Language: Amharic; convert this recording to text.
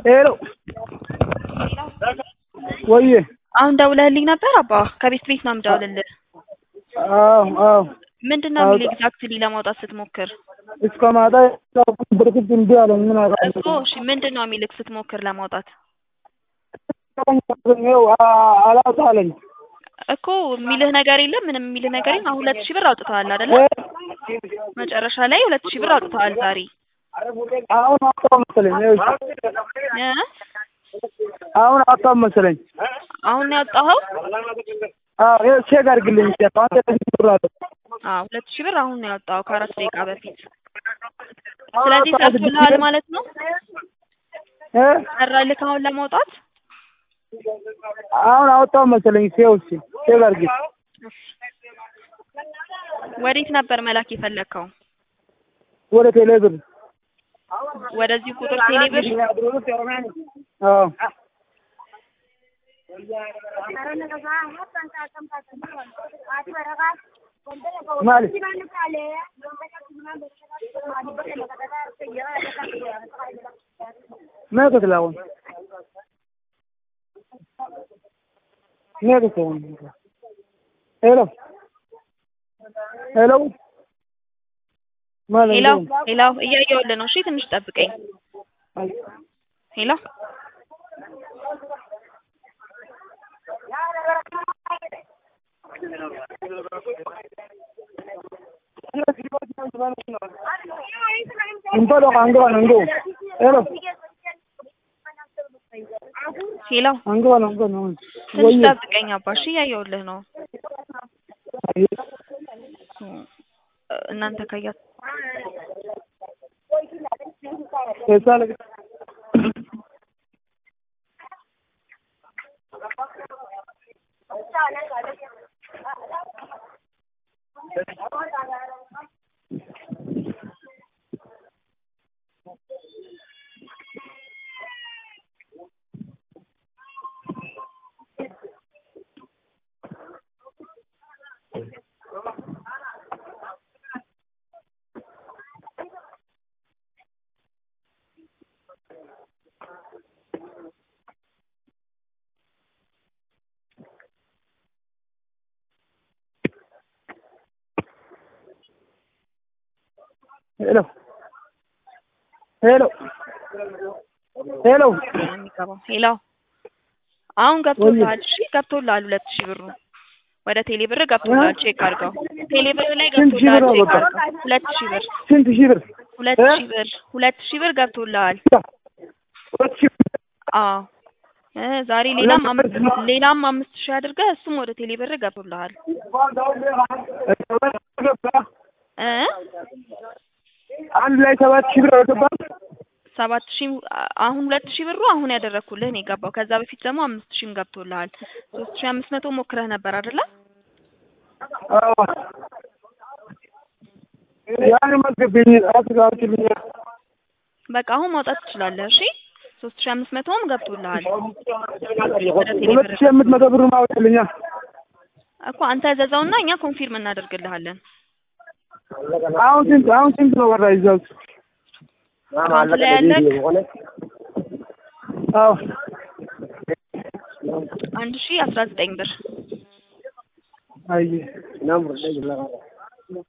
ሄሎ ወይ አሁን ደውለህልኝ ነበር አባ? ከቤት ነው የምደውልልህ። አዎ ምንድነው የሚል ኤግዛክትሊ ለማውጣት ስትሞክር? እስከ ማታ ብርክት እንዴ አለ ምን አውቃለሁ እኮ እሺ ምንድነው የሚልክ ስትሞክር ለማውጣት? አላውጣለኝ እኮ የሚልህ ነገር የለም ምንም የሚልህ ነገር የለም። አሁን 2000 ብር አውጥተዋል አይደለ? መጨረሻ ላይ 2000 ብር አውጥተዋል ዛሬ። አሁን አውጣው መሰለኝ አሁን አውጣው መሰለኝ። አሁን ያወጣኸው? አዎ ቼክ አድርግልኝ አንተ ብር አለ። 2000 ብር አሁን ነው ያወጣው ከ4 ደቂቃ በፊት። ስለዚህ ሰርቶልሃል ማለት ነው? ሰራልህ አሁን ለማውጣት? አሁን አውጣው መሰለኝ ቼክ አድርግ። ወዴት ነበር መላክ የፈለከው? ወደ ቴሌብር። ወደዚህ ቁጥር ቴሌብር? አዎ ማለት मैं कुछ लाऊं मैं कुछ लाऊं हेलो हेलो ማለት ሄሎ እያየሁልህ ነው። እሺ ትንሽ ጠብቀኝ። ሄሎ እንቶሎ አንገባን ሄሎ ሄሎ አንገባን ትንሽ ጠብቀኝ አባ። እሺ እያየሁልህ ነው። እናንተ ካያት ሄሎ ሄሎ ሄሎ ሄሎ አሁን ገብቶልሃል? እሺ ገብቶልሃል። 2000 ብሩ ወደ ቴሌ ብር ገብቶልሃል። ቼክ አድርገው። ቴሌ ብር ላይ ገብቶልሃል። ቼክ አድርገው። 2000 ብር ስንት ሺህ ብር? 2000 ብር ገብቶልሃል። አዎ ዛሬ ሌላም 5000 አድርገህ እሱም ወደ ቴሌ ብር ገብቶልሃል። አንድ ላይ 7000 ብር አገባ። 7000 አሁን 2000 ብሩ አሁን ያደረኩልህ ነው የገባው። ከዛ በፊት ደግሞ 5000 ገብቶልሃል። 3500 ሞክረህ ነበር አይደለ? አዎ ያን መዝገብኝ አትጋውልኝ። በቃ አሁን ማውጣት ትችላለህ። እሺ 3500ም ገብቶልሃል። 2500 ብር ማውጣልኛ እኮ አንተ ዘዛውና እኛ ኮንፊርም እናደርግልሃለን። አሁን ስንት ነው ወራ ይዛው? አካውንት ላይ ያለክ? አዎ 1019 ብር። አይ